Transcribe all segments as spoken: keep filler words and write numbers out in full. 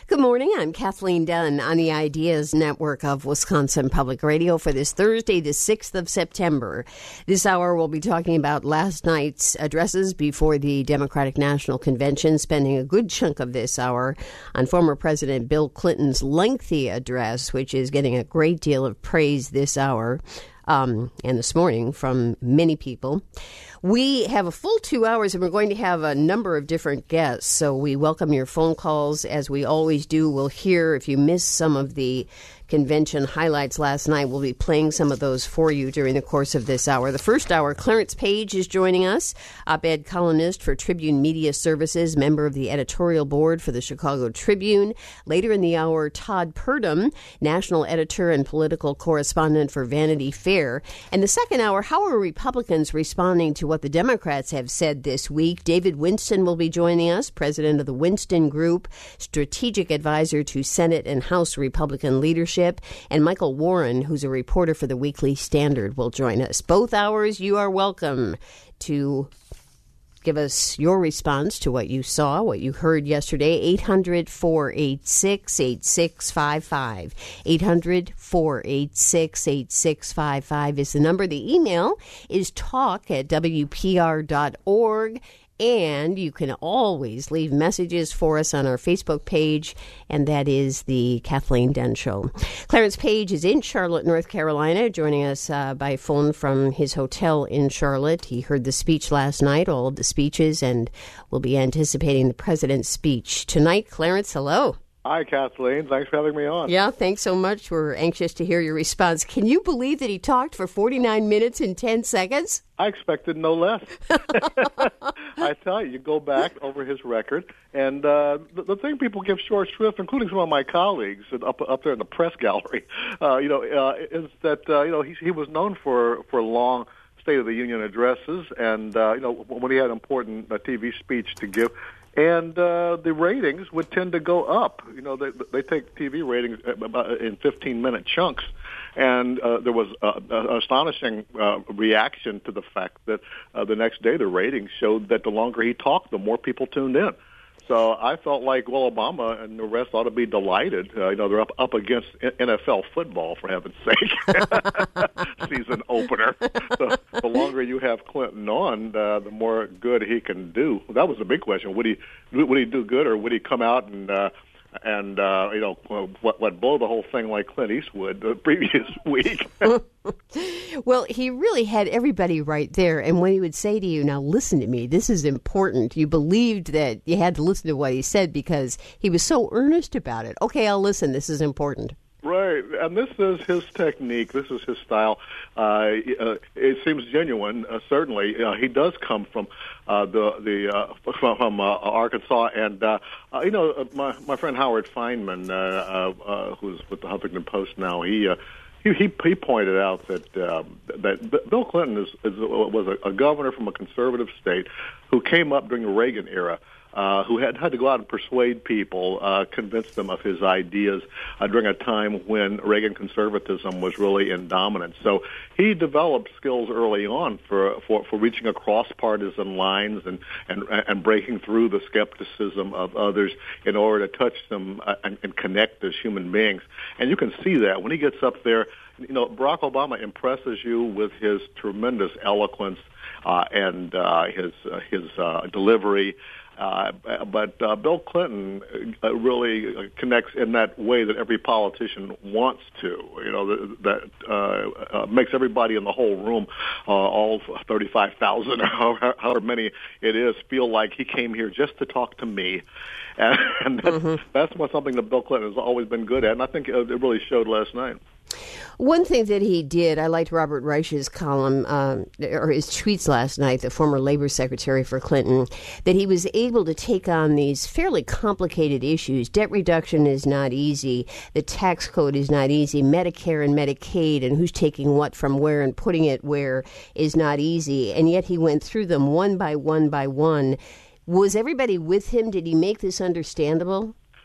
Good morning. I'm Kathleen Dunn on the Ideas Network of Wisconsin Public Radio for this Thursday, the sixth of September. This hour, we'll be talking about last night's addresses before the Democratic National Convention, spending a good chunk of this hour on former President Bill Clinton's lengthy address, which is getting a great deal of praise this hour um, and this morning from many people. We have a full two hours, and we're going to have a number of different guests, so we welcome your phone calls, as we always do. We'll hear, if you missed some of the convention highlights last night, we'll be playing some of those for you during the course of this hour. The first hour, Clarence Page is joining us, op-ed columnist for Tribune Media Services, member of the editorial board for the Chicago Tribune. Later in the hour, Todd Purdom, national editor and political correspondent for Vanity Fair. And the second hour, how are Republicans responding to what the Democrats have said this week? David Winston will be joining us, president of the Winston Group, strategic advisor to Senate and House Republican leadership. And Michael Warren, who's a reporter for the Weekly Standard, will join us. Both hours, you are welcome to give us your response to what you saw, what you heard yesterday. eight hundred, four eight six, eight six five five. eight hundred, four eight six, eight six five five is the number. The email is talk at w p r dot org. And you can always leave messages for us on our Facebook page, and that is the Kathleen Dunn Show. Clarence Page is in Charlotte, North Carolina, joining us uh, by phone from his hotel in Charlotte. He heard the speech last night, all of the speeches, and will be anticipating the president's speech tonight. Clarence, hello. Hi, Kathleen. Thanks for having me on. Yeah, thanks so much. We're anxious to hear your response. Can you believe that he talked for forty-nine minutes and ten seconds? I expected no less. I tell you, you go back over his record, and uh, the, the thing people give short shrift, including some of my colleagues up up there in the press gallery, uh, you know, uh, is that uh, you know he he was known for for long State of the Union addresses, and uh, you know when he had important uh, T V speech to give. And uh, the ratings would tend to go up. You know, they, they take T V ratings in fifteen-minute chunks. And uh, there was uh, an astonishing uh, reaction to the fact that uh, the next day the ratings showed that the longer he talked, the more people tuned in. So I felt like, well, Obama and the rest ought to be delighted. Uh, you know, they're up, up against N F L football, for heaven's sake. Season opener. So the longer you have Clinton on, uh, the more good he can do. That was the big question. Would he would he do good, or would he come out and uh, and uh, you know what, what blow the whole thing like Clint Eastwood the previous week? Well, he really had everybody right there. And when he would say to you, now listen to me, this is important, you believed that you had to listen to what he said because he was so earnest about it. Okay, I'll listen. This is important. Right, and this is his technique. This is his style. Uh, uh, it seems genuine. Uh, certainly, uh, he does come from uh, the the uh, from, from uh, Arkansas, and uh, uh, you know, my my friend Howard Feynman, uh, uh, uh, who's with the Huffington Post now, he. Uh, He, he he pointed out that um, that Bill Clinton is, is was a, a governor from a conservative state who came up during the Reagan era, uh, who had had to go out and persuade people, uh, convince them of his ideas uh, during a time when Reagan conservatism was really in dominance. So he developed skills early on for for, for reaching across partisan lines and, and and breaking through the skepticism of others in order to touch them uh, and, and connect as human beings. And you can see that when he gets up there. You know, Barack Obama impresses you with his tremendous eloquence uh, and uh, his uh, his uh, delivery. Uh, but uh, Bill Clinton uh, really connects in that way that every politician wants to. You know, that, that uh, uh, makes everybody in the whole room, uh, all thirty-five thousand or however, however many it is, feel like he came here just to talk to me. And, and that's, mm-hmm. that's something that Bill Clinton has always been good at, and I think it really showed last night. One thing that he did, I liked Robert Reich's column, um, or his tweets last night, the former labor secretary for Clinton, that he was able to take on these fairly complicated issues. Debt reduction is not easy. The tax code is not easy. Medicare and Medicaid and who's taking what from where and putting it where is not easy. And yet he went through them one by one by one. Was everybody with him? Did he make this understandable?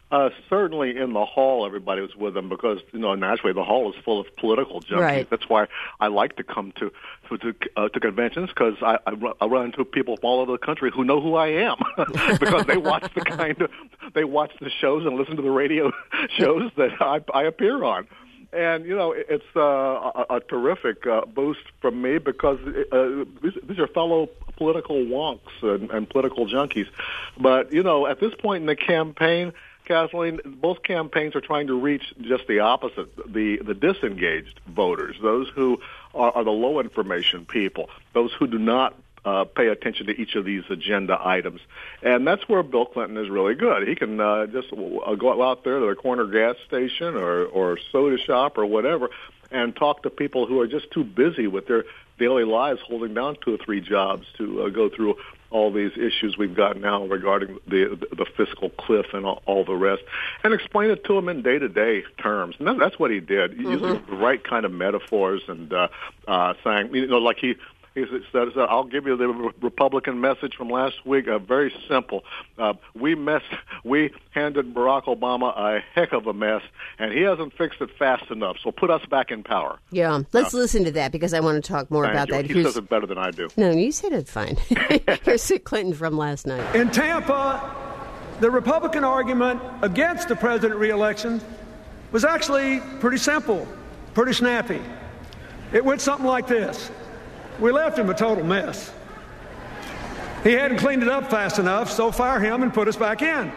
Uh, certainly in the hall, everybody was with him because, you know, naturally the hall is full of political junkies. Right. That's why I like to come to to, to, uh, to conventions because I, I, run, I run into people from all over the country who know who I am because they watch the kind of they watch the shows and listen to the radio shows that I, I appear on. And, you know, it's uh, a, a terrific uh, boost from me because uh, these, these are fellow political wonks and, and political junkies. But, you know, at this point in the campaign, Kathleen, both campaigns are trying to reach just the opposite, the, the disengaged voters, those who are, are the low information people, those who do not Uh, pay attention to each of these agenda items. And that's where Bill Clinton is really good. He can uh, just uh, go out there to the corner gas station or, or soda shop or whatever and talk to people who are just too busy with their daily lives holding down two or three jobs to uh, go through all these issues we've got now regarding the the fiscal cliff and all, all the rest, and explain it to them in day-to-day terms. And that, that's what he did, mm-hmm. using the right kind of metaphors and uh, uh, saying, you know, like he He says, I'll give you the Republican message from last week. Uh, very simple. Uh, we messed, we handed Barack Obama a heck of a mess, and he hasn't fixed it fast enough. So put us back in power. Yeah, let's uh, listen to that because I want to talk more about you. that. He Here's, says it better than I do. No, you said it fine. Here's Clinton from last night. In Tampa, the Republican argument against the president re-election was actually pretty simple, pretty snappy. It went something like this. We left him a total mess. He hadn't cleaned it up fast enough, so fire him and put us back in.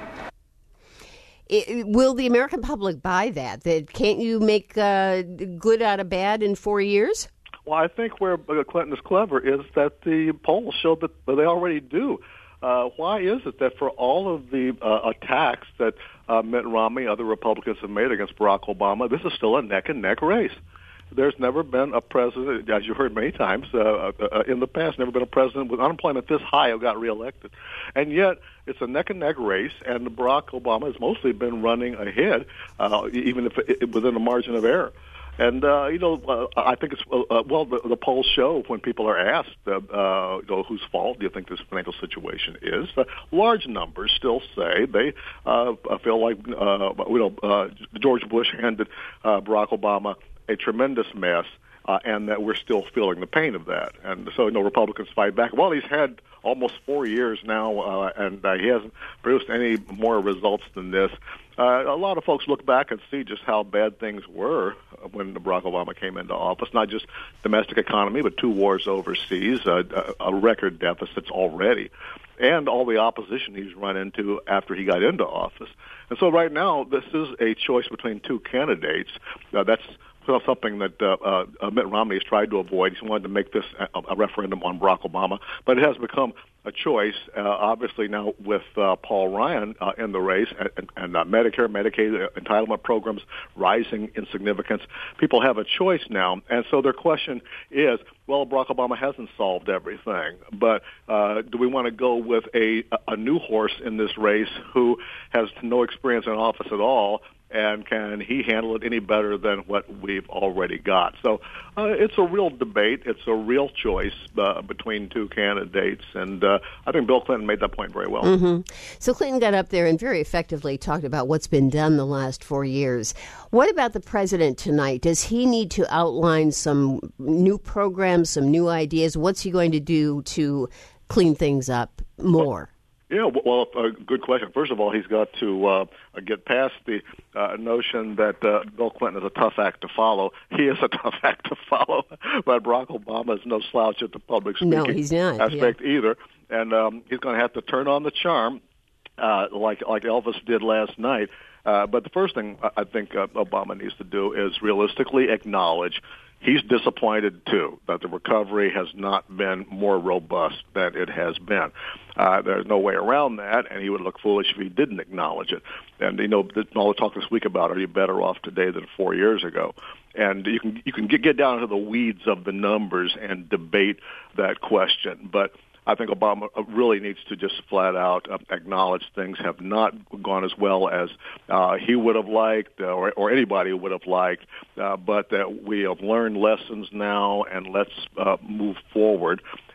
It, will the American public buy that? That can't you make uh, good out of bad in four years? Well, I think where Clinton is clever is that the polls show that they already do. Uh, why is it that for all of the uh, attacks that uh, Mitt Romney and other Republicans have made against Barack Obama, this is still a neck-and-neck race? There's never been a president, as you heard many times uh, uh, in the past, never been a president with unemployment this high who got reelected. And yet it's a neck-and-neck race, and Barack Obama has mostly been running ahead, uh, even if it, within a margin of error. And, uh, you know, uh, I think it's, uh, well, the, the polls show when people are asked, uh, uh, you know, whose fault do you think this financial situation is, uh, large numbers still say they uh, feel like, uh, you know, uh, George Bush handed uh, Barack Obama a tremendous mess, uh, and that we're still feeling the pain of that. And so, you know, Republicans fight back. Well, he's had almost four years now, uh, and uh, he hasn't produced any more results than this. Uh, a lot of folks look back and see just how bad things were when Barack Obama came into office, not just domestic economy, but two wars overseas, uh, a record deficits already, and all the opposition he's run into after he got into office. And so right now, this is a choice between two candidates. Uh, that's something that uh, uh, Mitt Romney has tried to avoid. He wanted to make this a, a referendum on Barack Obama, but it has become a choice, uh, obviously now with uh, Paul Ryan uh, in the race and, and uh, Medicare, Medicaid entitlement programs rising in significance. People have a choice now, and so their question is, well, Barack Obama hasn't solved everything, but uh, do we want to go with a, a new horse in this race who has no experience in office at all, and can he handle it any better than what we've already got? So uh, it's a real debate. It's a real choice uh, between two candidates, and uh, I think Bill Clinton made that point very well. Mm-hmm. So Clinton got up there and very effectively talked about what's been done the last four years. What about the president tonight? Does he need to outline some new programs, some new ideas? What's he going to do to clean things up more? Yeah, well, a good question. First of all, he's got to uh, get past the uh, notion that uh, Bill Clinton is a tough act to follow. He is a tough act to follow, but Barack Obama is no slouch at the public speaking no, he's not. aspect yeah. either. And um, he's going to have to turn on the charm uh, like like Elvis did last night. Uh, but the first thing I think uh, Obama needs to do is realistically acknowledge he's disappointed, too, that the recovery has not been more robust than it has been. Uh, there's no way around that, and he would look foolish if he didn't acknowledge it. And, you know, all the talk this week about are you better off today than four years ago? And you can you can get, get down into the weeds of the numbers and debate that question. But I think Obama really needs to just flat out uh, acknowledge things have not gone as well as uh, he would have liked uh, or, or anybody would have liked, uh, but that we have learned lessons now, and let's uh, move forward.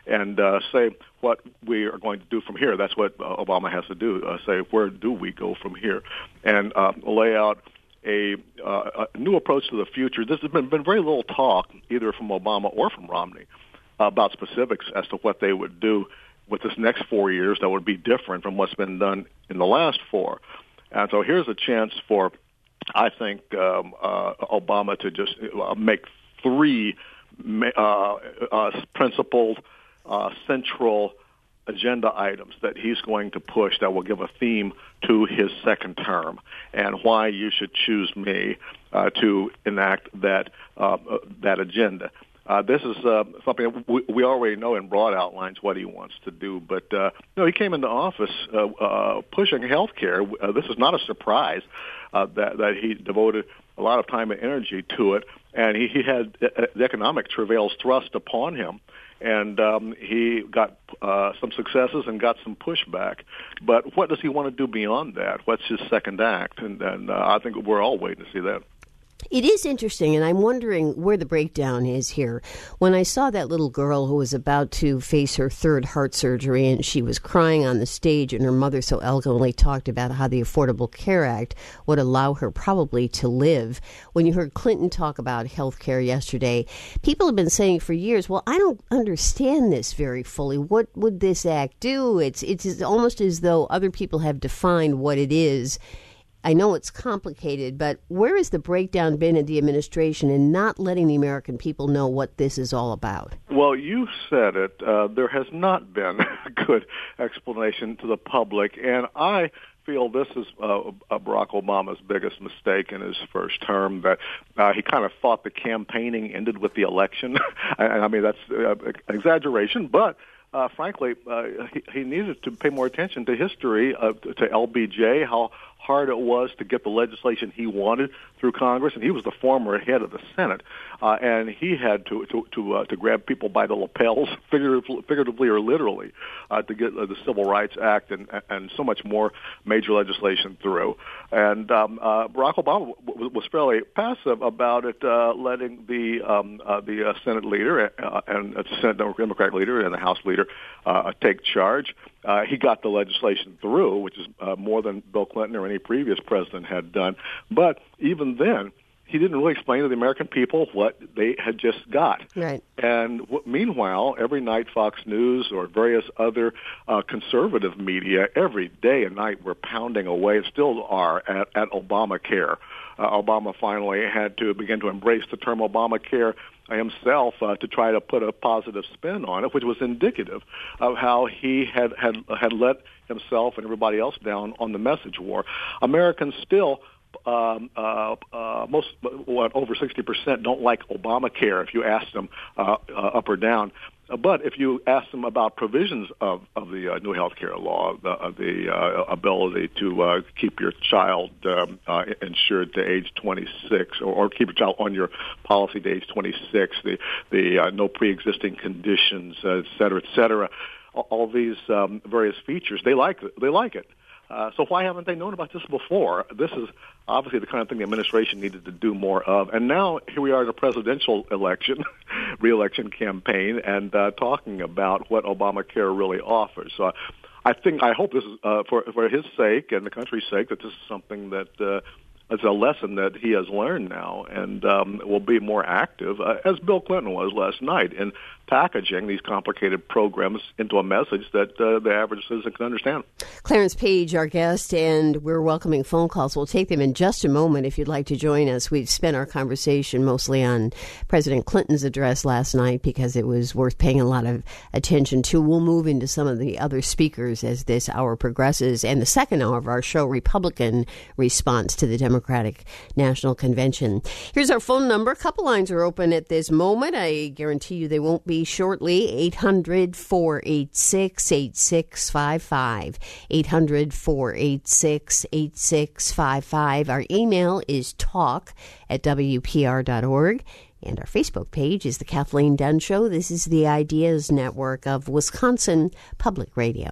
and uh, say what we are going to do from here. That's what uh, Obama has to do, uh, say where do we go from here, and uh, lay out a, uh, a new approach to the future. There's been, been very little talk, either from Obama or from Romney, about specifics as to what they would do with this next four years that would be different from what's been done in the last four. And so here's a chance for, I think, um, uh, Obama to just uh, make three uh, uh, principled, uh, central agenda items that he's going to push that will give a theme to his second term, and why you should choose me uh, to enact that uh, that agenda. Uh, this is uh, something we, we already know in broad outlines what he wants to do, but uh, no, he came into office uh, uh, pushing health care. Uh, this is not a surprise uh, that, that he devoted a lot of time and energy to it, and he, he had the economic travails thrust upon him, and um, he got uh, some successes and got some pushback. But what does he want to do beyond that? What's his second act? And, and uh, I think we're all waiting to see that. It is interesting, and I'm wondering where the breakdown is here. When I saw that little girl who was about to face her third heart surgery, and she was crying on the stage, and her mother so eloquently talked about how the Affordable Care Act would allow her probably to live. When you heard Clinton talk about health care yesterday, people have been saying for years, well, I don't understand this very fully. What would this act do? It's, it's almost as though other people have defined what it is. I know it's complicated, but where has the breakdown been in the administration in not letting the American people know what this is all about? Well, you said it. Uh, there has not been a good explanation to the public, and I feel this is uh, Barack Obama's biggest mistake in his first term, that uh, he kind of thought the campaigning ended with the election. I, I mean, that's uh, exaggeration, but uh, frankly, uh, he, he needed to pay more attention to history, uh, to L B J, how hard it was to get the legislation he wanted through Congress, and he was the former head of the Senate, uh, and he had to to to, uh, to grab people by the lapels, figuratively, figuratively or literally, uh, to get uh, the Civil Rights Act and and so much more major legislation through. And um, uh, Barack Obama w- was fairly passive about it, uh, letting the um, uh, the uh, Senate leader uh, and uh, the Senate Democratic leader and the House leader uh, take charge. Uh, he got the legislation through, which is uh, more than Bill Clinton or any previous president had done. But even then, he didn't really explain to the American people what they had just got. Right. And w- meanwhile, every night Fox News or various other uh, conservative media, every day and night were pounding away, and still are, at, at Obamacare. Uh, Obama finally had to begin to embrace the term Obamacare himself uh, to try to put a positive spin on it, which was indicative of how he had, had, had let himself and everybody else down on the message war. Americans still Um, uh, uh, most, what, over sixty percent don't like Obamacare if you ask them uh, uh, up or down. Uh, but if you ask them about provisions of, of the uh, new health care law, the, uh, the uh, ability to uh, keep your child um, uh, insured to age twenty-six, or, or keep your child on your policy to age twenty-six, the, the uh, no pre-existing conditions, uh, et cetera, et cetera, all, all these um, various features, they like it. They like it. Uh, so why haven't they known about this before? This is obviously the kind of thing the administration needed to do more of. And now here we are in a presidential election, re-election campaign, and uh, talking about what Obamacare really offers. So I think, I hope this is, uh, for, for his sake and the country's sake, that this is something that uh, is a lesson that he has learned now, and um, will be more active, uh, as Bill Clinton was last night, in packaging these complicated programs into a message that uh, the average citizen can understand. Clarence Page, our guest, and we're welcoming phone calls. We'll take them in just a moment if you'd like to join us. We've spent our conversation mostly on President Clinton's address last night because it was worth paying a lot of attention to. We'll move into some of the other speakers as this hour progresses. And the second hour of our show, Republican response to the Democratic National Convention. Here's our phone number. A couple lines are open at this moment. I guarantee you they won't be shortly. eight hundred, four eight six, eight six five five. eight hundred, four eight six, eight six five five. Our email is talk at W P R dot org. And our Facebook page is The Kathleen Dunn Show. This is the Ideas Network of Wisconsin Public Radio.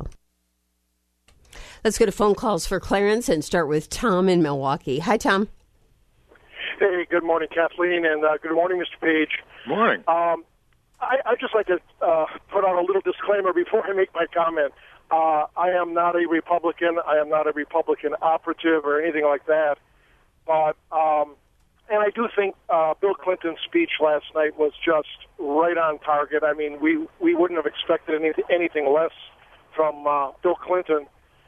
Let's go to phone calls for Clarence and start with Tom in Milwaukee. Hi, Tom. Hey, good morning, Kathleen, and uh, good morning, Mister Page. Morning. Um, I, I'd just like to uh, put out a little disclaimer before I make my comment. Uh, I am not a Republican. I am not a Republican operative or anything like that. But, um, and I do think uh, Bill Clinton's speech last night was just right on target. I mean, we, we wouldn't have expected any, anything less from uh, Bill Clinton.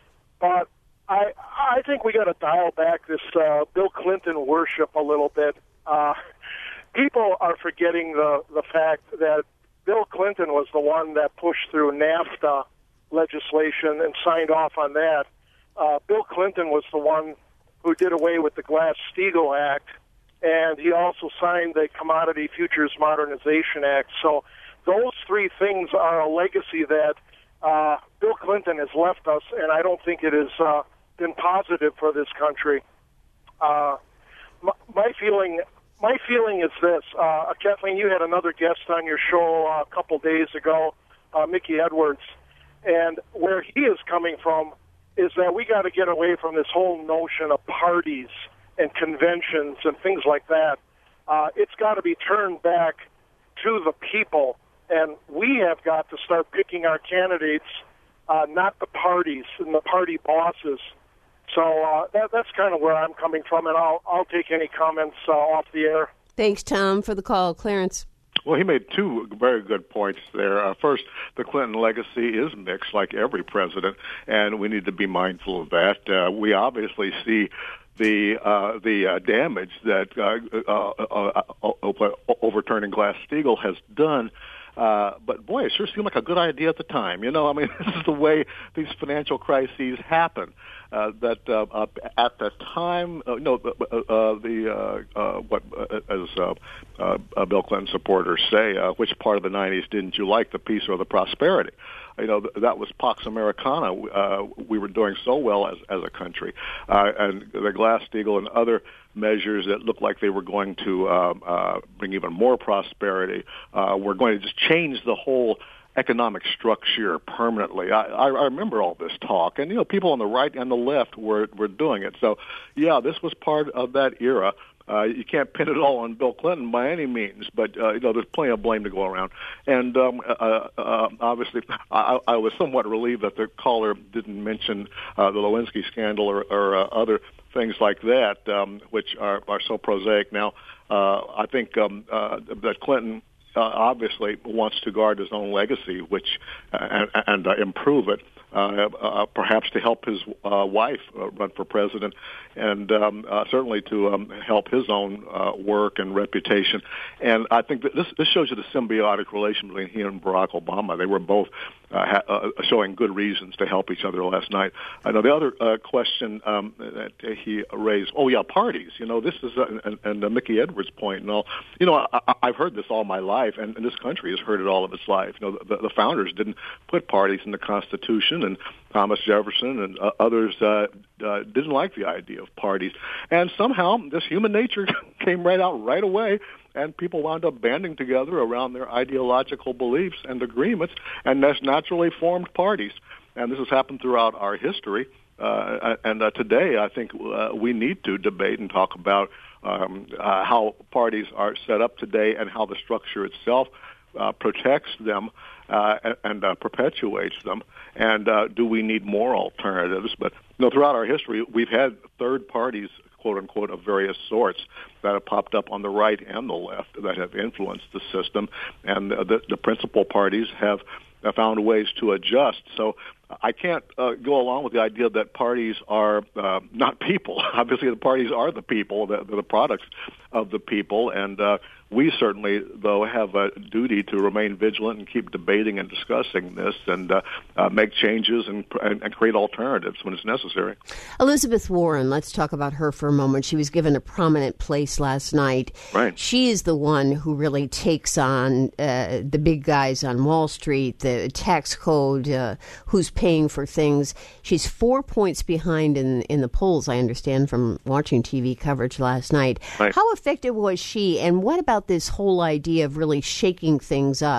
But I I think we got to dial back this uh, Bill Clinton worship a little bit. Uh, people are forgetting the, the fact that Bill Clinton was the one that pushed through NAFTA legislation and signed off on that. Uh, Bill Clinton was the one who did away with the Glass-Steagall Act, and he also signed the Commodity Futures Modernization Act. So those three things are a legacy that uh, Bill Clinton has left us, and I don't think it has uh, been positive for this country. Uh, my, my feeling... My feeling is this. Uh, Kathleen, you had another guest on your show uh, a couple days ago, uh, Mickey Edwards, and where he is coming from is that we got to get away from this whole notion of parties and conventions and things like that. Uh, it's got to be turned back to the people, and we have got to start picking our candidates, uh, not the parties and the party bosses. So uh, that, that's kind of where I'm coming from, and I'll I'll take any comments uh, off the air. Thanks, Tom, for the call. Clarence. Well, he made two very good points there. Uh, first, the Clinton legacy is mixed, like every president, and we need to be mindful of that. Uh, we obviously see the uh, the uh, damage that uh, uh, uh, uh, overturning Glass-Steagall has done. Uh, but, boy, it sure seemed like a good idea at the time. You know, I mean, this is the way these financial crises happen. Uh, that uh, uh, at the time, uh, no, uh, uh, the uh, uh, what uh, as uh, uh, Bill Clinton supporters say, uh, which part of the nineties didn't you like, the peace or the prosperity? You know, that was Pax Americana. Uh, we were doing so well as as a country, uh, and the Glass-Steagall and other measures that looked like they were going to uh, uh, bring even more prosperity uh, were going to just change the whole economic structure permanently. I, I, I remember all this talk, and you know, people on the right and the left were were doing it. So, yeah, this was part of that era. Uh, you can't pin it all on Bill Clinton by any means, but uh, you know, there's plenty of blame to go around. And um, uh, uh, obviously, I, I was somewhat relieved that the caller didn't mention uh, the Lewinsky scandal or, or uh, other things like that, um, which are, are so prosaic now. Uh, I think um, uh, that Clinton uh, obviously wants to guard his own legacy, which uh, and, and uh, improve it, uh, uh, perhaps to help his uh, wife uh, run for president, and um, uh, certainly to um, help his own uh, work and reputation. And I think that this, this shows you the symbiotic relation between he and Barack Obama. They were both uh, ha- uh, showing good reasons to help each other last night. I know the other uh, question um, that he raised, oh, yeah, parties. You know, this is, uh, and, and uh, Mickey Edwards' point and all. You know, I, I've heard this all my life, and, and this country has heard it all of its life. You know, the, the founders didn't put parties in the Constitution, and Thomas Jefferson and uh, others uh, uh, didn't like the idea of parties. And somehow this human nature came right out right away, and people wound up banding together around their ideological beliefs and agreements, and that's naturally formed parties. And this has happened throughout our history. Uh, and uh, today, I think uh, we need to debate and talk about um, uh, how parties are set up today and how the structure itself uh, protects them uh, and, and uh, perpetuates them. And uh, do we need more alternatives? But you know, throughout our history, we've had third parties, quote unquote, of various sorts that have popped up on the right and the left that have influenced the system, and uh, the, the principal parties have uh, found ways to adjust. So I can't uh, go along with the idea that parties are uh, not people. Obviously, the parties are the people, the, the products of the people, and uh, we certainly, though, have a duty to remain vigilant and keep debating and discussing this and uh, uh, make changes and, and, and create alternatives when it's necessary. Elizabeth Warren, let's talk about her for a moment. She was given a prominent place last night. Right. She is the one who really takes on uh, the big guys on Wall Street, the tax code, uh, who's paying for things. She's four points behind in in the polls, I understand, from watching T V coverage last night. Right. How effective was she, and what about this whole idea of really shaking things up?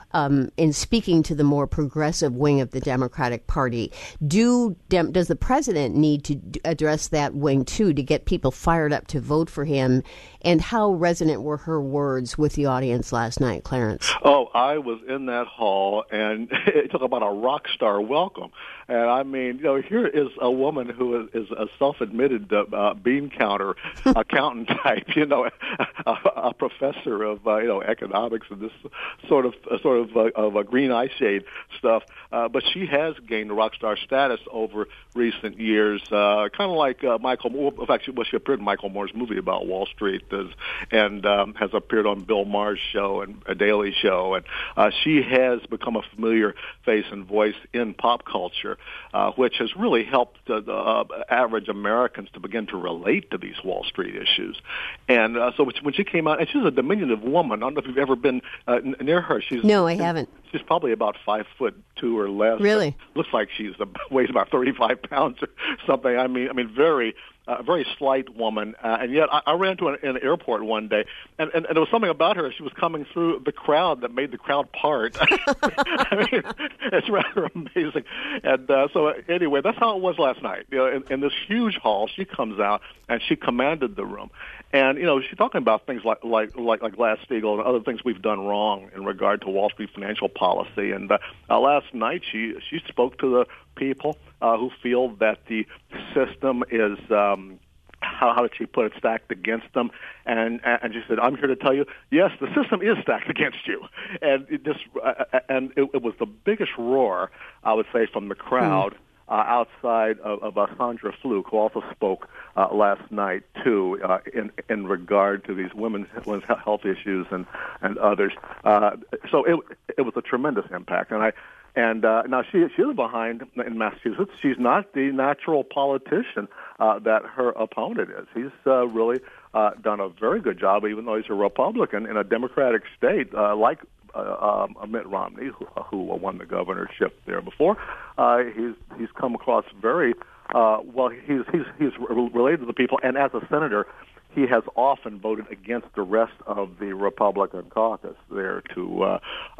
um, in speaking to the more progressive wing of the Democratic Party. Do dem- does the president need to d- address that wing too to get people fired up to vote for him? And how resonant were her words with the audience last night, Clarence? Oh, I was in that hall, and it talk about a rock star welcome. And I mean, you know, here is a woman who is, is a self-admitted uh, bean counter accountant type, you know, a, a professor of uh, you know economics and this sort of uh, sort of uh, of a green eye shade stuff. Uh, but she has gained rock star status over recent years, uh, kind of like uh, Michael Moore. In fact, she, well, she appeared in Michael Moore's movie about Wall Street, does, and um, has appeared on Bill Maher's show and a Daily Show, and uh, she has become a familiar face and voice in pop culture, uh, which has really helped uh, the uh, average Americans to begin to relate to these Wall Street issues. And uh, so when she came out, and she's a diminutive woman. I don't know if you've ever been uh, near her. She's no, I haven't. She's probably about five foot two or less. Really? Looks like she's uh, weighs about thirty-five pounds or something. I mean, I mean, very. A uh, very slight woman, uh, and yet I, I ran into her in an airport one day, and, and, and there was something about her. She was coming through the crowd that made the crowd part. I mean, it's rather amazing. And uh, so anyway, that's how it was last night. You know, in, in this huge hall, she comes out and she commanded the room. And you know, she's talking about things like like like, like Glass-Steagall and other things we've done wrong in regard to Wall Street financial policy. And uh, uh, last night, she she spoke to the people uh, who feel that the system is. Um, How, how did she put it? Stacked against them, and and she said, "I'm here to tell you, yes, the system is stacked against you." And it just uh, and it, it was the biggest roar, I would say, from the crowd mm. uh, outside of, of uh, Sandra Fluke, who also spoke uh, last night too, uh, in in regard to these women's, women's health issues and and others. Uh, so it it was a tremendous impact, and I. And uh, now she she is behind in Massachusetts. She's not the natural politician uh, that her opponent is. He's uh, really uh, done a very good job, even though he's a Republican in a Democratic state uh, like uh, um, Mitt Romney, who, who won the governorship there before. Uh, he's he's come across very uh, well. He's he's he's related to the people, and as a senator, he has often voted against the rest of the Republican caucus there to uh, uh,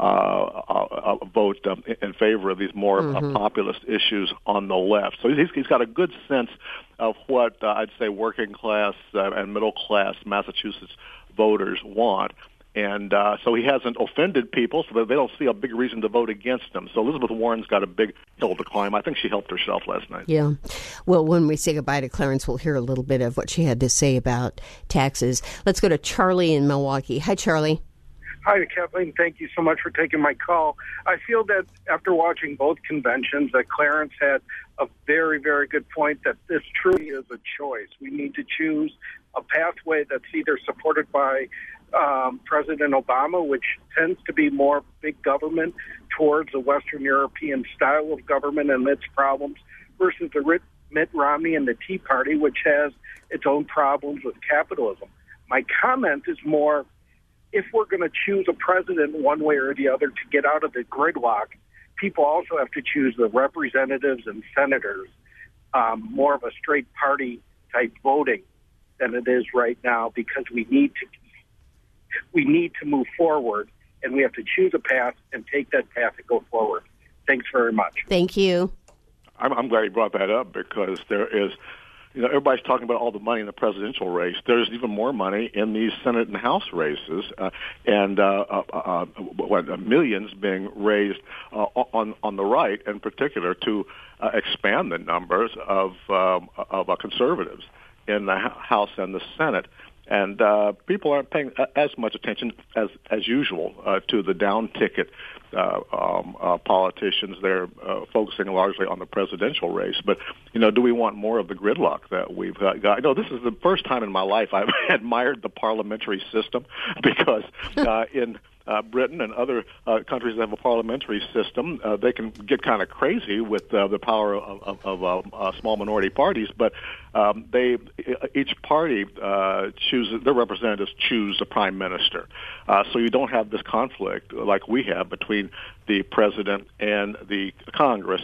uh, vote um, in favor of these more mm-hmm. uh, populist issues on the left. So he's, he's got a good sense of what uh, I'd say working class uh, and middle class Massachusetts voters want. And uh, so he hasn't offended people, so that they don't see a big reason to vote against him. So Elizabeth Warren's got a big hill to climb. I think she helped herself last night. Yeah. Well, when we say goodbye to Clarence, we'll hear a little bit of what she had to say about taxes. Let's go to Charlie in Milwaukee. Hi, Charlie. Hi, Kathleen. Thank you so much for taking my call. I feel that after watching both conventions that Clarence had a very, very good point that this truly is a choice. We need to choose a pathway that's either supported by Um, President Obama, which tends to be more big government towards a Western European style of government and its problems, versus the Mitt Romney and the Tea Party, which has its own problems with capitalism. My comment is more, if we're going to choose a president one way or the other to get out of the gridlock, people also have to choose the representatives and senators, um, more of a straight party type voting than it is right now, because we need to We need to move forward, and we have to choose a path and take that path and go forward. Thanks very much. Thank you. I'm, I'm glad you brought that up, because there is, you know, everybody's talking about all the money in the presidential race. There's even more money in these Senate and House races, uh, and uh, uh, uh, what, uh, millions being raised uh, on on the right, in particular, to uh, expand the numbers of um, of uh, conservatives in the House and the Senate. And uh, people aren't paying as much attention as as usual uh, to the down ticket uh, um, uh, politicians. They're uh, focusing largely on the presidential race. But, you know, do we want more of the gridlock that we've got? got? You know, this is the first time in my life I've admired the parliamentary system, because uh, in Uh, Britain and other uh, countries that have a parliamentary system, uh, they can get kind of crazy with uh, the power of, of, of uh, uh, small minority parties. But um, they, each party uh, chooses, their representatives choose a prime minister. Uh, so you don't have this conflict like we have between the president and the Congress.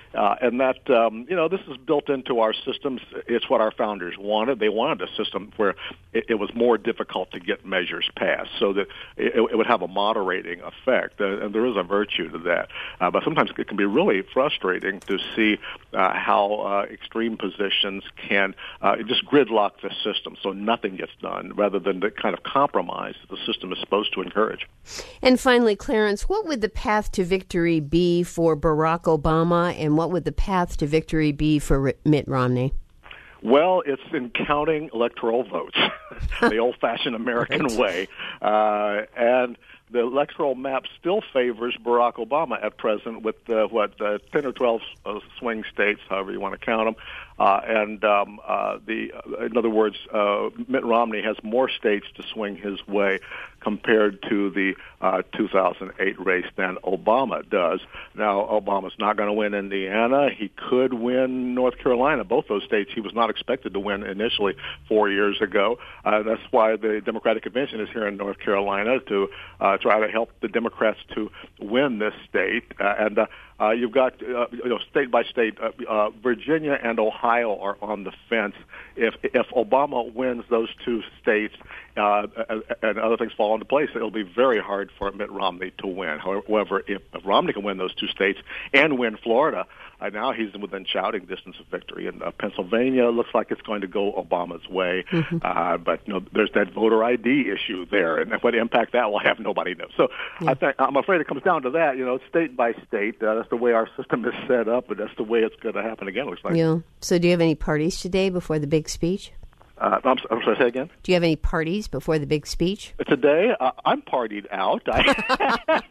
Uh, and that, um, you know, this is built into our systems. It's what our founders wanted. They wanted a system where it, it was more difficult to get measures passed so that it, it would have a moderating effect. Uh, and there is a virtue to that. Uh, but sometimes it can be really frustrating to see uh, how uh, extreme positions can uh, just gridlock the system so nothing gets done rather than the kind of compromise that the system is supposed to encourage. And finally, Clarence, what would the path to victory be for Barack Obama, and what would the path to victory be for Mitt Romney? Well, it's in counting electoral votes, the old-fashioned American right. way. Uh, and the electoral map still favors Barack Obama at present with, uh, what, uh, ten or twelve uh, swing states, however you want to count them. Uh, and um, uh, the, uh, in other words, uh, Mitt Romney has more states to swing his way compared to the uh, two thousand eight race than Obama does. Now, Obama's not going to win Indiana. He could win North Carolina. Both those states he was not expected to win initially four years ago. Uh, that's why the Democratic Convention is here in North Carolina to uh, try to help the Democrats to win this state. Uh, and uh, Uh, you've got, uh, you know, state by state, uh, uh, Virginia and Ohio are on the fence. If if Obama wins those two states uh, and other things fall into place, it'll be very hard for Mitt Romney to win. However, if Romney can win those two states and win Florida, uh, now he's within shouting distance of victory. And uh, Pennsylvania looks like it's going to go Obama's way. Mm-hmm. Uh, but, you know, there's that voter I D issue there. And what impact that will have, nobody knows. So yeah. I think, I'm afraid it comes down to that, you know, state by state. Uh, that's the way our system is set up, but that's the way it's going to happen again, looks like. Yeah. So do you have any parties today before the big speech? Uh, I'm, I'm sorry, say again? Do you have any parties before the big speech? Today, uh, I'm partied out. I,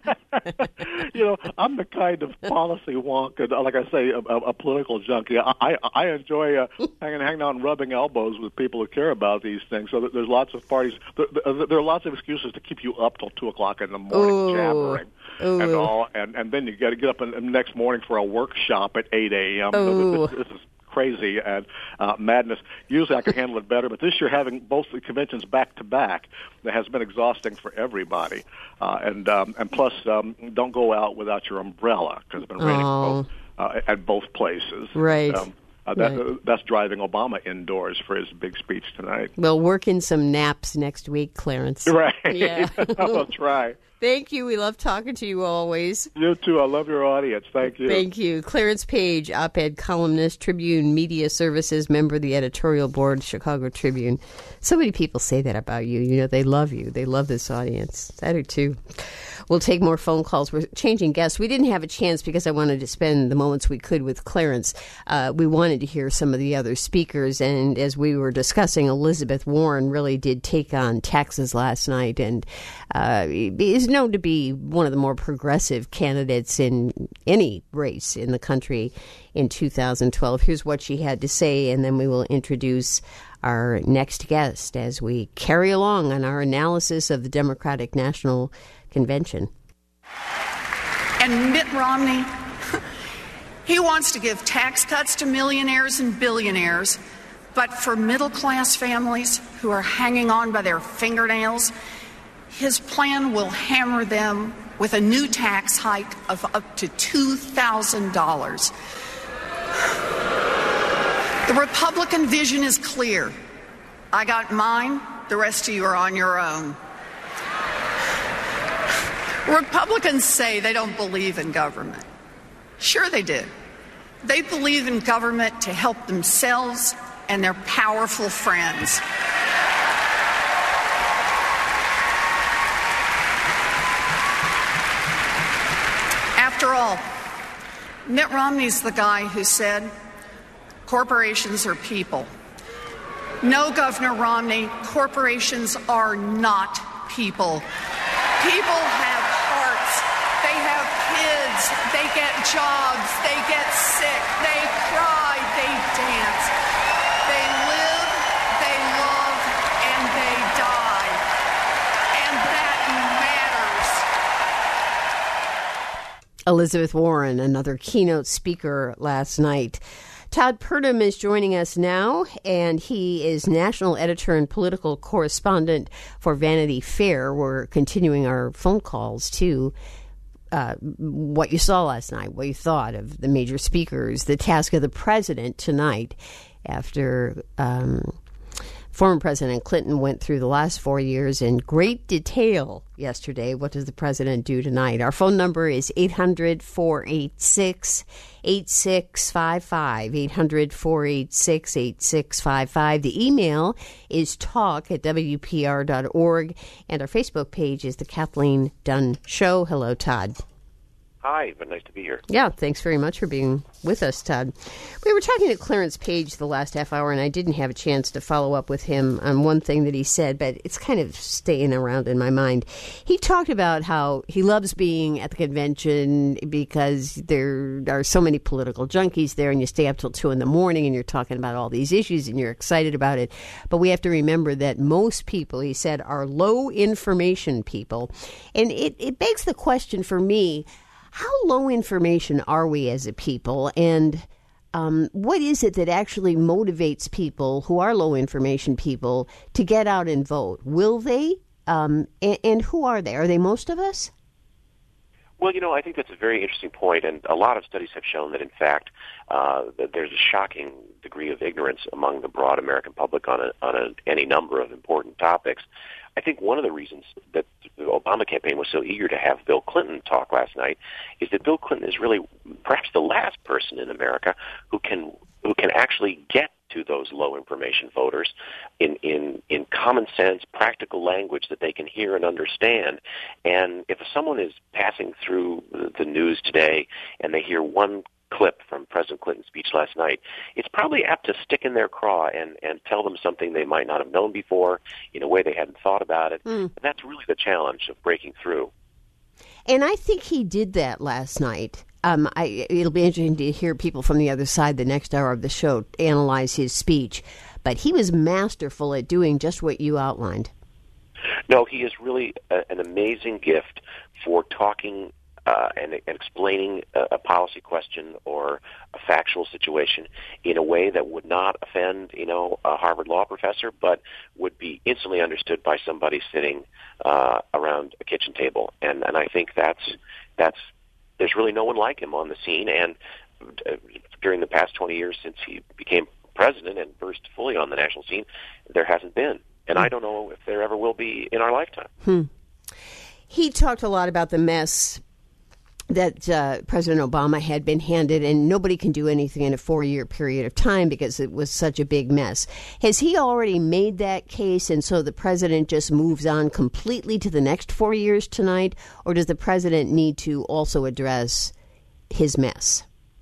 you know, I'm the kind of policy wonk, and like I say, a, a political junkie. I, I, I enjoy uh, hanging, hanging out and rubbing elbows with people who care about these things. So there's lots of parties. There, there are lots of excuses to keep you up till two o'clock in the morning, Ooh. jabbering. Ooh. And all, and, and then you got to get up in, in the next morning for a workshop at eight a.m. So this, this is crazy and uh, madness. Usually I can handle it better, but this year having both the conventions back to back, that has been exhausting for everybody. Uh, and um, and plus, um, don't go out without your umbrella because it's been raining oh. both, uh, at both places. Right. Um, Uh, that, right. uh, that's driving Obama indoors for his big speech tonight. Well, work in some naps next week, Clarence. Right. Yeah. I'll try. Thank you. We love talking to you always. You too. I love your audience. Thank you. Thank you. Clarence Page, op-ed columnist, Tribune Media Services, member of the editorial board, Chicago Tribune. So many people say that about you. You know, they love you. They love this audience. I do too. We'll take more phone calls. We're changing guests. We didn't have a chance because I wanted to spend the moments we could with Clarence. Uh, we wanted to hear some of the other speakers. And as we were discussing, Elizabeth Warren really did take on Texas last night and uh, is known to be one of the more progressive candidates in any race in the country in two thousand twelve. Here's what she had to say, and then we will introduce our next guest as we carry along on our analysis of the Democratic National Convention. And Mitt Romney, he wants to give tax cuts to millionaires and billionaires, but for middle-class families who are hanging on by their fingernails, his plan will hammer them with a new tax hike of up to two thousand dollars. The Republican vision is clear. I got mine. The rest of you are on your own. Republicans say they don't believe in government. Sure they do. They believe in government to help themselves and their powerful friends. After all, Mitt Romney's the guy who said, corporations are people. No, Governor Romney, corporations are not people. People have hearts. They have kids. They get jobs. They get sick. They cry. They dance. They live. They love. And they die. And that matters. Elizabeth Warren, another keynote speaker last night. Todd Purdom is joining us now, and he is national editor and political correspondent for Vanity Fair. We're continuing our phone calls, too. uh, what you saw last night, what you thought of the major speakers, the task of the president tonight after um, former President Clinton went through the last four years in great detail yesterday. What does the president do tonight? Our phone number is eight hundred, four eight six, eight six five five, eight hundred, four eight six, eight six five five. The email is talk at W P R dot org, and our Facebook page is The Kathleen Dunn Show. Hello, Todd. Hi, but nice to be here. Yeah, thanks very much for being with us, Todd. We were talking to Clarence Page the last half hour, and I didn't have a chance to follow up with him on one thing that he said, but it's kind of staying around in my mind. He talked about how he loves being at the convention because there are so many political junkies there, and you stay up till two in the morning, and you're talking about all these issues, and you're excited about it. But we have to remember that most people, he said, are low information people. And it, it begs the question for me, how low information are we as a people, and um, what is it that actually motivates people who are low information people to get out and vote? Will they? Um, and, and who are they? Are they most of us? Well, you know, I think that's a very interesting point, and a lot of studies have shown that, in fact, uh, that there's a shocking degree of ignorance among the broad American public on, a, on a, any number of important topics. I think one of the reasons that the Obama campaign was so eager to have Bill Clinton talk last night is that Bill Clinton is really perhaps the last person in America who can who can actually get to those low information voters in, in, in common sense, practical language that they can hear and understand. And if someone is passing through the news today and they hear one clip from President Clinton's speech last night, it's probably apt to stick in their craw and, and tell them something they might not have known before in a way they hadn't thought about it. Mm. And that's really the challenge of breaking through. And I think he did that last night. Um, I, it'll be interesting to hear people from the other side the next hour of the show analyze his speech. But he was masterful at doing just what you outlined. No, he is really a, an amazing gift for talking Uh, and, and explaining a, a policy question or a factual situation in a way that would not offend, you know, a Harvard law professor, but would be instantly understood by somebody sitting uh, around a kitchen table. And, and I think that's that's there's really no one like him on the scene. And uh, during the past twenty years since he became president and burst fully on the national scene, there hasn't been. And I don't know if there ever will be in our lifetime. Hmm. He talked a lot about the mess that uh, President Obama had been handed, and nobody can do anything in a four-year period of time because it was such a big mess. Has he already made that case, and so the president just moves on completely to the next four years tonight, or does the president need to also address his mess?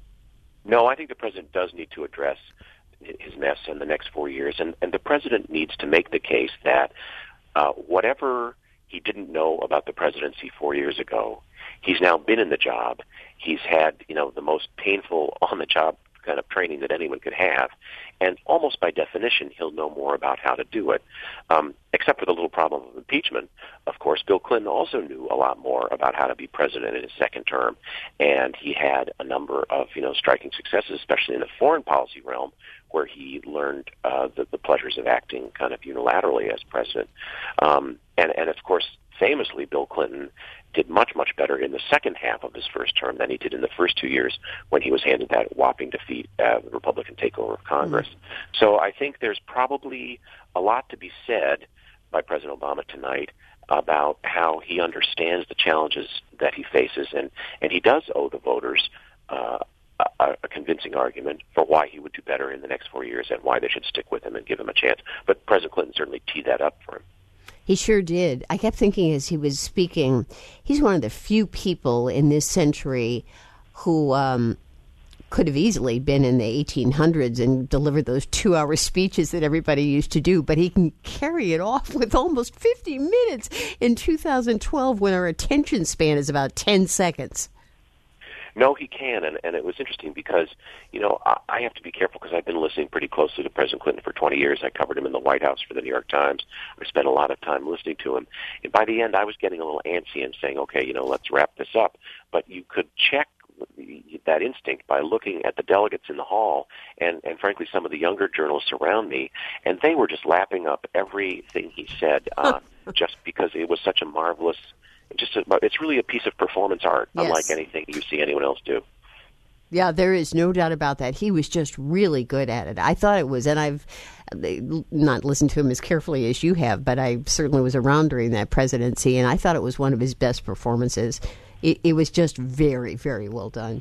No, I think the president does need to address his mess in the next four years, and, and the president needs to make the case that uh, whatever he didn't know about the presidency four years ago, he's now been in the job. He's had, you know, the most painful on-the-job kind of training that anyone could have. And almost by definition, he'll know more about how to do it. Um, except for the little problem of impeachment, of course, Bill Clinton also knew a lot more about how to be president in his second term. And he had a number of, you know, striking successes, especially in the foreign policy realm, where he learned uh, the, the pleasures of acting kind of unilaterally as president. Um, and, and, of course, famously, Bill Clinton did much, much better in the second half of his first term than he did in the first two years when he was handed that whopping defeat, uh, the Republican takeover of Congress. Mm-hmm. So I think there's probably a lot to be said by President Obama tonight about how he understands the challenges that he faces, and, and he does owe the voters uh, a, a convincing argument for why he would do better in the next four years and why they should stick with him and give him a chance. But President Clinton certainly teed that up for him. He sure did. I kept thinking as he was speaking, he's one of the few people in this century who um, could have easily been in the eighteen hundreds and delivered those two-hour speeches that everybody used to do, but he can carry it off with almost fifty minutes in two thousand twelve when our attention span is about ten seconds. No, he can, and, and it was interesting because, you know, I, I have to be careful because I've been listening pretty closely to President Clinton for twenty years. I covered him in the White House for the New York Times. I spent a lot of time listening to him. And by the end, I was getting a little antsy and saying, okay, you know, let's wrap this up. But you could check that instinct by looking at the delegates in the hall and, and frankly, some of the younger journalists around me, and they were just lapping up everything he said uh, just because it was such a marvelous just a, it's really a piece of performance art, yes. unlike anything you see anyone else do. Yeah, there is no doubt about that. He was just really good at it. I thought it was, and I've not listened to him as carefully as you have, but I certainly was around during that presidency, and I thought it was one of his best performances. It, it was just very, very well done.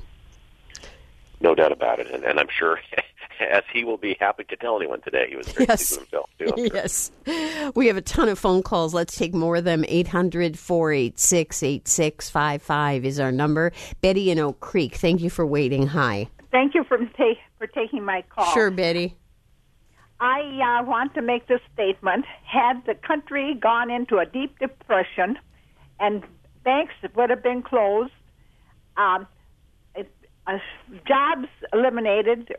No doubt about it, and, and I'm sure, as he will be happy to tell anyone today, he was very yes. pleased with himself, too. I'm yes. Sure. We have a ton of phone calls. Let's take more of them. eight hundred, four eight six, eight six five five is our number. Betty in Oak Creek, thank you for waiting. Hi. Thank you for, ta- for taking my call. Sure, Betty. I uh, want to make this statement. Had the country gone into a deep depression and banks would have been closed, um, it, uh, jobs eliminated,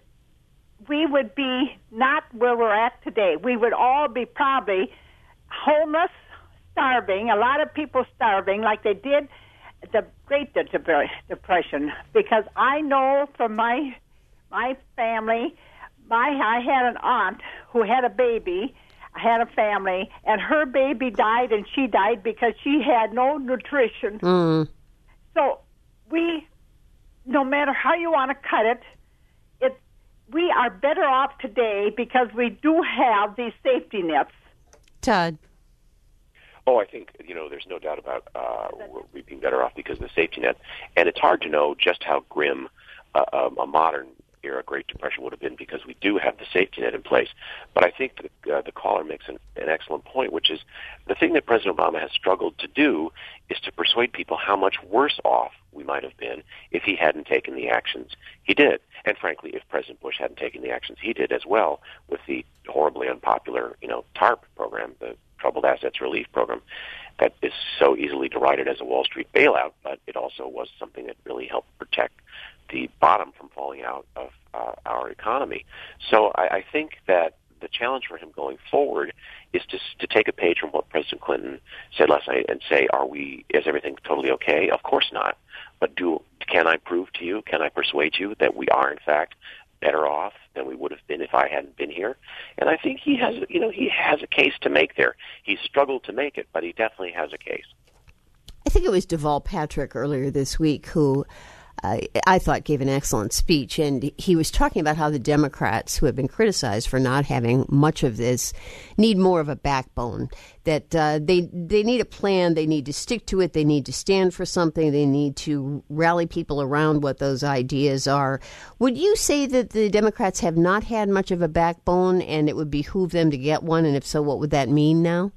we would be not where we're at today. We would all be probably homeless, starving, a lot of people starving like they did the Great Depression, because I know from my my family, my I had an aunt who had a baby, had a family, and her baby died, and she died because she had no nutrition. Mm. So we, no matter how you want to cut it, it we are better off today because we do have these safety nets. Todd. Oh, I think, you know, there's no doubt about uh, we being better off because of the safety net. And it's hard to know just how grim uh, um, a modern era Great Depression would have been because we do have the safety net in place. But I think the, uh, the caller makes an, an excellent point, which is the thing that President Obama has struggled to do is to persuade people how much worse off we might have been if he hadn't taken the actions he did. And frankly, if President Bush hadn't taken the actions he did as well with the horribly unpopular, you know, TARP program, the Troubled Assets Relief Program, that is so easily derided as a Wall Street bailout, but it also was something that really helped protect the bottom from falling out of uh, our economy. So I, I think that the challenge for him going forward is to to take a page from what President Clinton said last night and say, "Are we? Is everything totally okay?" Of course not. But do can I prove to you? Can I persuade you that we are in fact better off than we would have been if I hadn't been here? And I think he has, you know, he has a case to make there. He's struggled to make it, but he definitely has a case. I think it was Deval Patrick earlier this week who uh, I thought gave an excellent speech, and he was talking about how the Democrats, who have been criticized for not having much of this, need more of a backbone, that uh, they they need a plan, they need to stick to it, they need to stand for something, they need to rally people around what those ideas are. Would you say that the Democrats have not had much of a backbone and it would behoove them to get one, and if so, what would that mean now?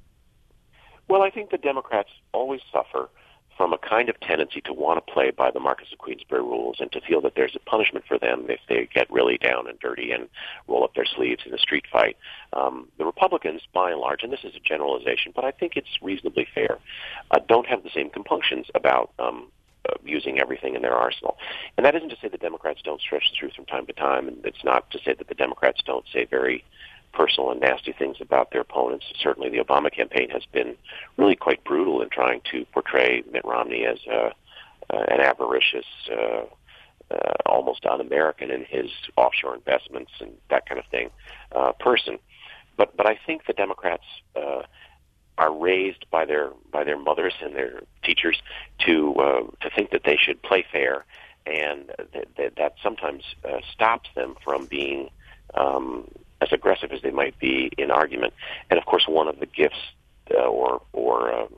Well, I think the Democrats always suffer from a kind of tendency to want to play by the Marquess of Queensberry rules and to feel that there's a punishment for them if they get really down and dirty and roll up their sleeves in a street fight. Um, the Republicans, by and large, and this is a generalization, but I think it's reasonably fair, uh, don't have the same compunctions about um, uh, using everything in their arsenal. And that isn't to say the Democrats don't stretch the truth from time to time, and it's not to say that the Democrats don't say very personal and nasty things about their opponents. Certainly the Obama campaign has been really quite brutal in trying to portray Mitt Romney as uh, uh, an avaricious, uh, uh, almost un-American in his offshore investments and that kind of thing uh, person. But but I think the Democrats uh, are raised by their by their mothers and their teachers to uh, to think that they should play fair, and th- th- that sometimes uh, stops them from being um, as aggressive as they might be in argument. And of course, one of the gifts uh, or or uh,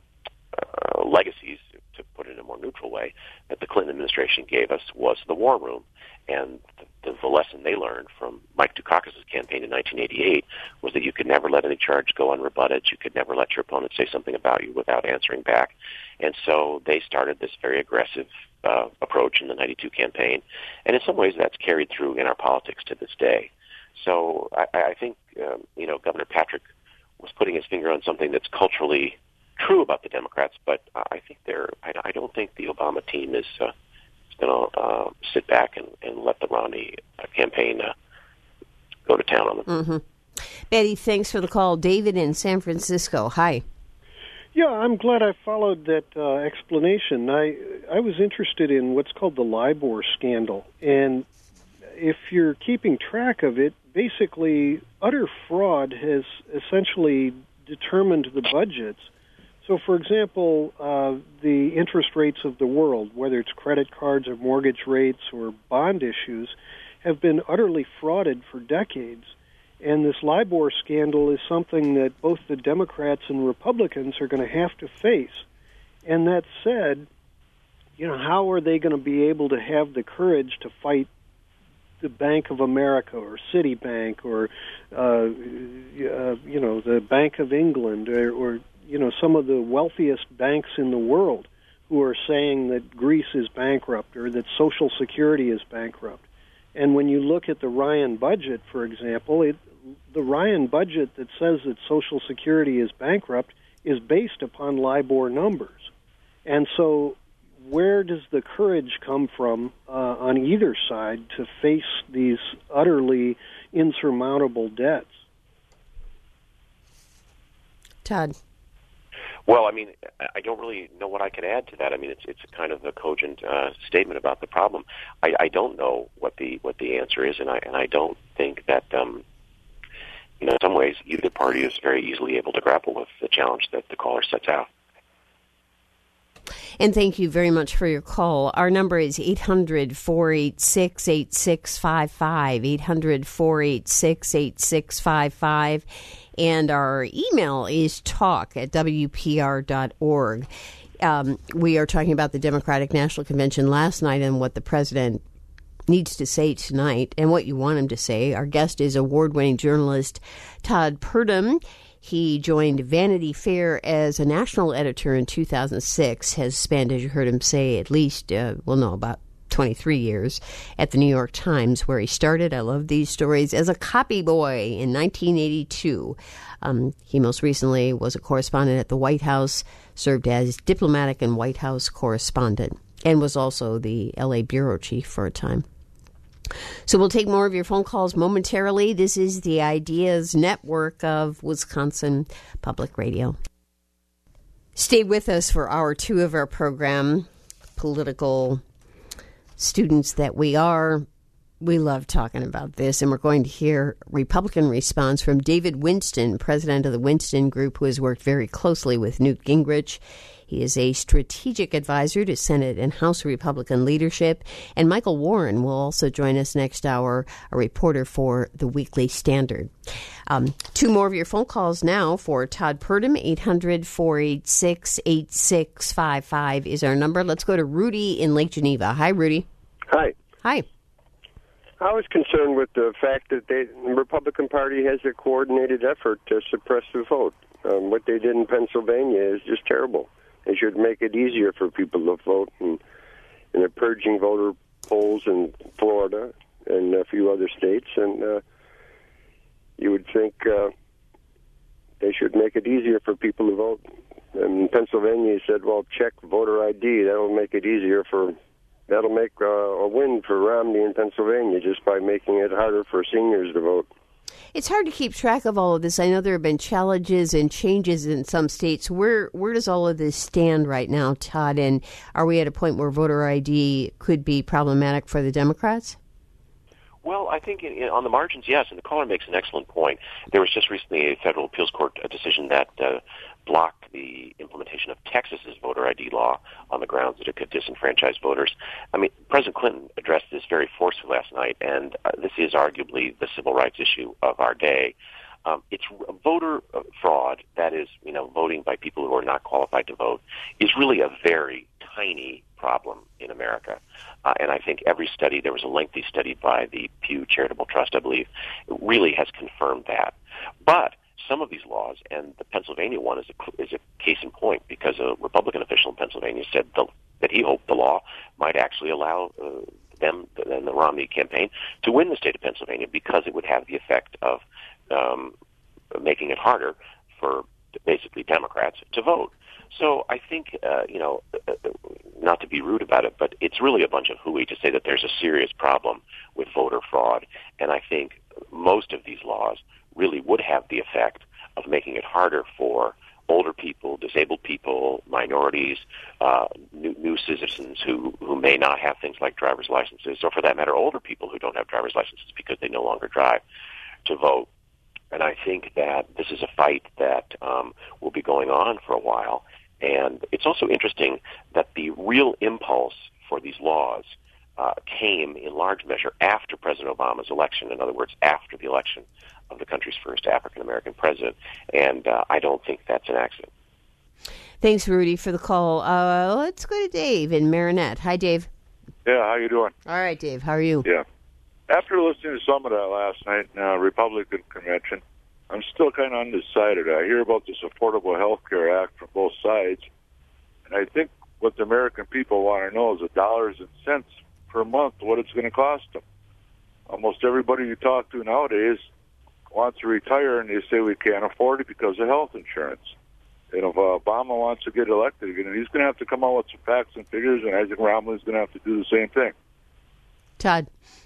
uh, legacies, to put it in a more neutral way, that the Clinton administration gave us was the war room. And the, the lesson they learned from Mike Dukakis' campaign in nineteen eighty-eight was that you could never let any charge go unrebutted. You could never let your opponent say something about you without answering back. And so they started this very aggressive uh, approach in the ninety-two campaign. And in some ways, that's carried through in our politics to this day. So I, I think, um, you know, Governor Patrick was putting his finger on something that's culturally true about the Democrats, but I think they're, I, I don't think the Obama team is uh, going to uh, sit back and, and let the Romney uh, campaign uh, go to town on them. Mm-hmm. Betty, thanks for the call. David in San Francisco. Hi. Yeah, I'm glad I followed that uh, explanation. I I was interested in what's called the LIBOR scandal, and if you're keeping track of it, basically utter fraud has essentially determined the budgets So, for example, uh, the interest rates of the world, whether it's credit cards or mortgage rates or bond issues, have been utterly frauded for decades. And this LIBOR scandal is something that both the Democrats and Republicans are going to have to face. And that said, you know, how are they going to be able to have the courage to fight the Bank of America or Citibank or, uh, uh, you know, the Bank of England or, or, you know, some of the wealthiest banks in the world who are saying that Greece is bankrupt or that Social Security is bankrupt? And when you look at the Ryan budget, for example, it, the Ryan budget that says that Social Security is bankrupt is based upon LIBOR numbers. And so where does the courage come from uh, on either side to face these utterly insurmountable debts? Todd. Well, I mean, I don't really know what I can add to that. I mean, it's it's kind of a cogent uh, statement about the problem. I, I don't know what the what the answer is, and I and I don't think that um, you know, in some ways, either party is very easily able to grapple with the challenge that the caller sets out. And thank you very much for your call. Our number is eight hundred, four eight six, eight six five five, eight hundred, four eight six, eight six five five. And our email is talk at w p r dot org. Um, we are talking about the Democratic National Convention last night and what the president needs to say tonight and what you want him to say. Our guest is award-winning journalist Todd Purdum. He joined Vanity Fair as a national editor in two thousand six, has spent, as you heard him say, at least, uh, well, no, about twenty-three years at the New York Times, where he started, I love these stories, as a copy boy in nineteen eighty-two. Um, he most recently was a correspondent at the White House, served as diplomatic and White House correspondent, and was also the L A bureau chief for a time. So we'll take more of your phone calls momentarily. This is the Ideas Network of Wisconsin Public Radio. Stay with us for hour two of our program. Political students that we are, we love talking about this, and we're going to hear Republican response from David Winston, president of the Winston Group, who has worked very closely with Newt Gingrich. He is a strategic advisor to Senate and House Republican leadership. And Michael Warren will also join us next hour, a reporter for the Weekly Standard. Um, two more of your phone calls now for Todd Purdum. eight hundred, four eight six, eight six five five is our number. Let's go to Rudy in Lake Geneva. Hi, Rudy. Hi. Hi. I was concerned with the fact that they, the Republican Party has a coordinated effort to suppress the vote. Um, what they did in Pennsylvania is just terrible. They should make it easier for people to vote, and, and they're purging voter polls in Florida and a few other states, and uh, you would think uh, they should make it easier for people to vote. And in Pennsylvania, you said, well, check voter I D. That'll make it easier for, that'll make uh, a win for Romney in Pennsylvania just by making it harder for seniors to vote. It's hard to keep track of all of this. I know there have been challenges and changes in some states. Where where does all of this stand right now, Todd? And are we at a point where voter I D could be problematic for the Democrats? Well, I think in, in, on the margins, yes, and the caller makes an excellent point. There was just recently a federal appeals court a decision that uh, blocked the implementation of Texas's voter I D law on the grounds that it could disenfranchise voters. I mean, President Clinton addressed this very forcefully last night, and uh, this is arguably the civil rights issue of our day. Um, it's voter fraud, that is, you know, voting by people who are not qualified to vote, is really a very tiny problem in America. Uh, and I think every study, there was a lengthy study by the Pew Charitable Trust, I believe, really has confirmed that. But some of these laws, and the Pennsylvania one is a, is a case in point, because a Republican official in Pennsylvania said the, that he hoped the law might actually allow uh, them and the Romney campaign to win the state of Pennsylvania, because it would have the effect of um, making it harder for basically Democrats to vote. So I think, uh, you know, not to be rude about it, but it's really a bunch of hooey to say that there's a serious problem with voter fraud. And I think most of these laws really would have the effect of making it harder for older people, disabled people, minorities, uh, new, new citizens who, who may not have things like driver's licenses, or for that matter, older people who don't have driver's licenses because they no longer drive, to vote. And I think that this is a fight that um, will be going on for a while. And it's also interesting that the real impulse for these laws uh, came in large measure after President Obama's election. In other words, after the election of the country's first African-American president. And uh, I don't think that's an accident. Thanks, Rudy, for the call. Uh, let's go to Dave in Marinette. Hi, Dave. Yeah, how you doing? All right, Dave. How are you? Yeah. After listening to some of that last night in uh, Republican convention, I'm still kind of undecided. I hear about this Affordable Health Care Act from both sides, and I think what the American people want to know is the dollars and cents per month, what it's going to cost them. Almost everybody you talk to nowadays wants to retire, and they say we can't afford it because of health insurance. And if uh, Obama wants to get elected again, he's going to have to come out with some facts and figures, and Isaac Romley's going to have to do the same thing. Todd.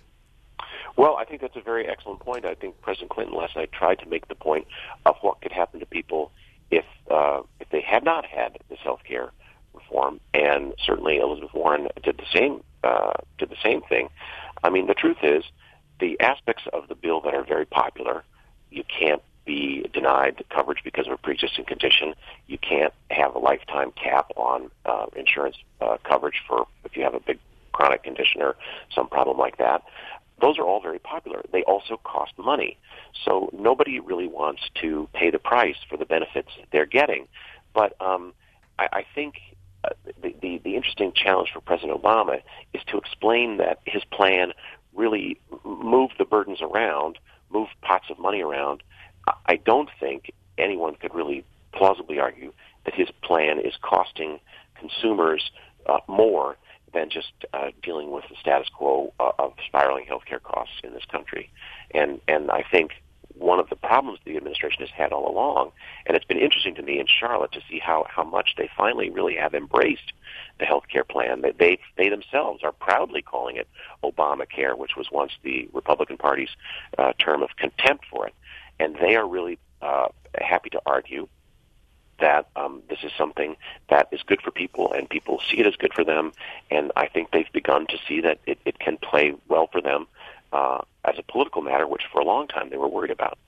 Well, I think that's a very excellent point. I think President Clinton last night tried to make the point of what could happen to people if uh, if they had not had this health care reform, and certainly Elizabeth Warren did the same uh, did the same thing. I mean, the truth is, the aspects of the bill that are very popular, you can't be denied coverage because of a pre-existing condition. You can't have a lifetime cap on uh, insurance uh, coverage for if you have a big chronic condition or some problem like that. Those are all very popular. They also cost money. So nobody really wants to pay the price for the benefits they're getting. But um, I, I think uh, the, the, the interesting challenge for President Obama is to explain that his plan really moved the burdens around, moved pots of money around. I don't think anyone could really plausibly argue that his plan is costing consumers uh, more than just uh, dealing with the status quo uh, of spiraling healthcare costs in this country. And and I think one of the problems the administration has had all along, and it's been interesting to me in Charlotte to see how, how much they finally really have embraced the healthcare plan. They, they they themselves are proudly calling it Obamacare, which was once the Republican Party's uh, term of contempt for it. And they are really uh, happy to argue that um, this is something that is good for people, and people see it as good for them. And I think they've begun to see that it, it can play well for them uh, as a political matter, which for a long time they were worried about.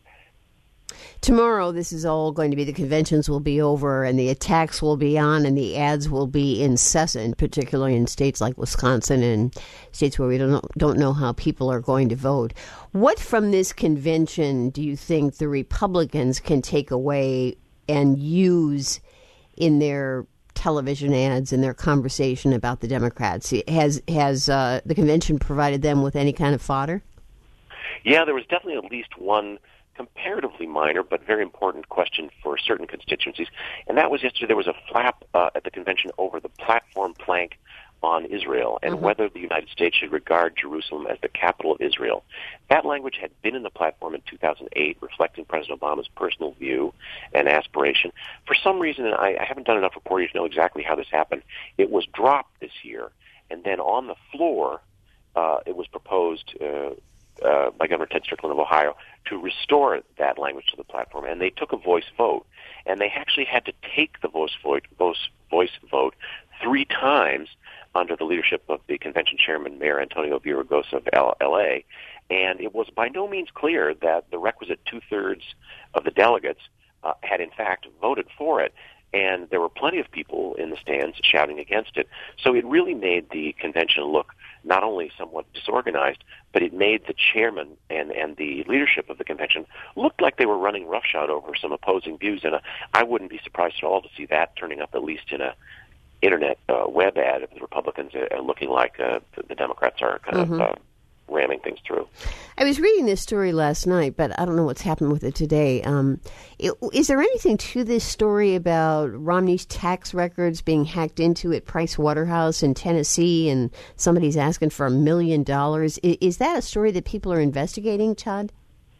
Tomorrow, this is all going to be, the conventions will be over and the attacks will be on and the ads will be incessant, particularly in states like Wisconsin and states where we don't know, don't know how people are going to vote. What from this convention do you think the Republicans can take away and use in their television ads and their conversation about the Democrats? Has, has uh, the convention provided them with any kind of fodder? Yeah, there was definitely at least one comparatively minor but very important question for certain constituencies, and that was yesterday there was a flap uh, at the convention over the platform plank on Israel and mm-hmm. whether the United States should regard Jerusalem as the capital of Israel. That language had been in the platform in two thousand eight, reflecting President Obama's personal view and aspiration. For some reason, and I, I haven't done enough reporting to know exactly how this happened, it was dropped this year, and then on the floor, uh, it was proposed uh, Uh, by Governor Ted Strickland of Ohio to restore that language to the platform, and they took a voice vote, and they actually had to take the voice vote, voice, voice vote three times under the leadership of the convention chairman, Mayor Antonio Villaraigosa of L A, and it was by no means clear that the requisite two-thirds of the delegates uh, had in fact voted for it, and there were plenty of people in the stands shouting against it. So it really made the convention look not only somewhat disorganized, but it made the chairman and, and the leadership of the convention look like they were running roughshod over some opposing views. And uh, I wouldn't be surprised at all to see that turning up at least in a internet uh, web ad of the Republicans uh, looking like uh, the, the Democrats are kind mm-hmm. of uh, ramming things through. I was reading this story last night, but I don't know what's happened with it today. Um, it, is there anything to this story about Romney's tax records being hacked into at Price Waterhouse in Tennessee, and somebody's asking for a million dollars? Is that a story that people are investigating, Todd?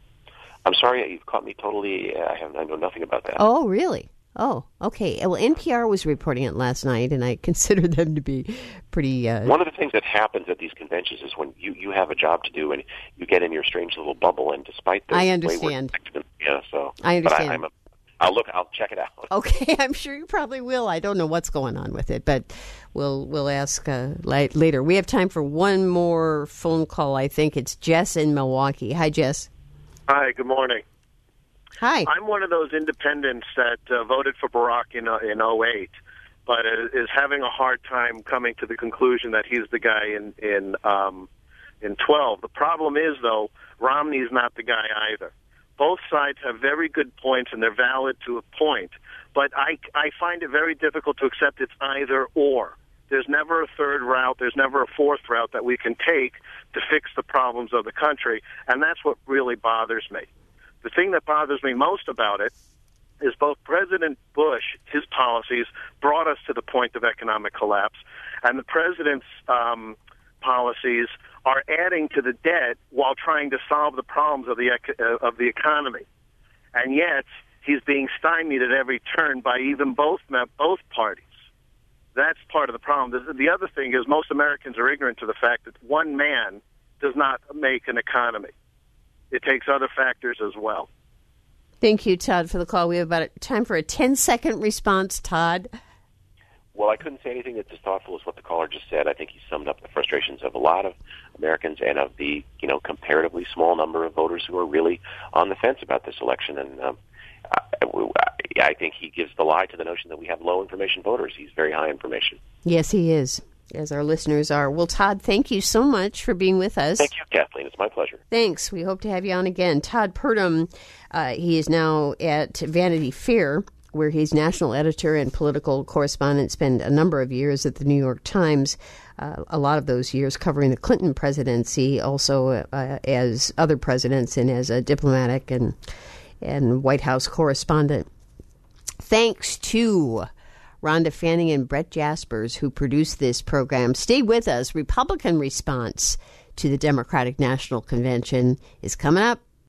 I'm sorry, you've caught me totally. I have I know nothing about that. Oh, really? Oh, okay. Well, N P R was reporting it last night, and I consider them to be pretty... Uh... One of the things that happens at these conventions is when you, you have a job to do, and you get in your strange little bubble, and despite the... I understand. Way yeah, so... I understand. But I, I'm a, I'll look, I'll check it out. Okay, I'm sure you probably will. I don't know what's going on with it, but we'll we'll ask uh, later. We have time for one more phone call, I think. It's Jess in Milwaukee. Hi, Jess. Hi, good morning. Hi. I'm one of those independents that uh, voted for Barack in uh, in oh eight, but is having a hard time coming to the conclusion that he's the guy in in um, in twelve. The problem is, though, Romney's not the guy either. Both sides have very good points, and they're valid to a point. But I, I find it very difficult to accept it's either or. There's never a third route. There's never a fourth route that we can take to fix the problems of the country, and that's what really bothers me. The thing that bothers me most about it is both President Bush, his policies, brought us to the point of economic collapse, and the president's um, policies are adding to the debt while trying to solve the problems of the uh, of the economy. And yet, he's being stymied at every turn by even both both parties. That's part of the problem. The other thing is most Americans are ignorant to the fact that one man does not make an economy. It takes other factors as well. Thank you, Todd, for the call. We have about time for a ten-second response, Todd. Well, I couldn't say anything that's as thoughtful as what the caller just said. I think he summed up the frustrations of a lot of Americans and of the, you know, comparatively small number of voters who are really on the fence about this election. And um, I, I think he gives the lie to the notion that we have low information voters. He's very high information. Yes, he is, as our listeners are. Well, Todd, thank you so much for being with us. Thank you, Kathleen. It's my pleasure. Thanks. We hope to have you on again. Todd Purdom, uh, he is now at Vanity Fair, where he's national editor and political correspondent, spent a number of years at the New York Times, uh, a lot of those years covering the Clinton presidency, also uh, as other presidents and as a diplomatic and, and White House correspondent. Thanks to Rhonda Fanning and Brett Jaspers, who produced this program. Stay with us. Republican response to the Democratic National Convention is coming up.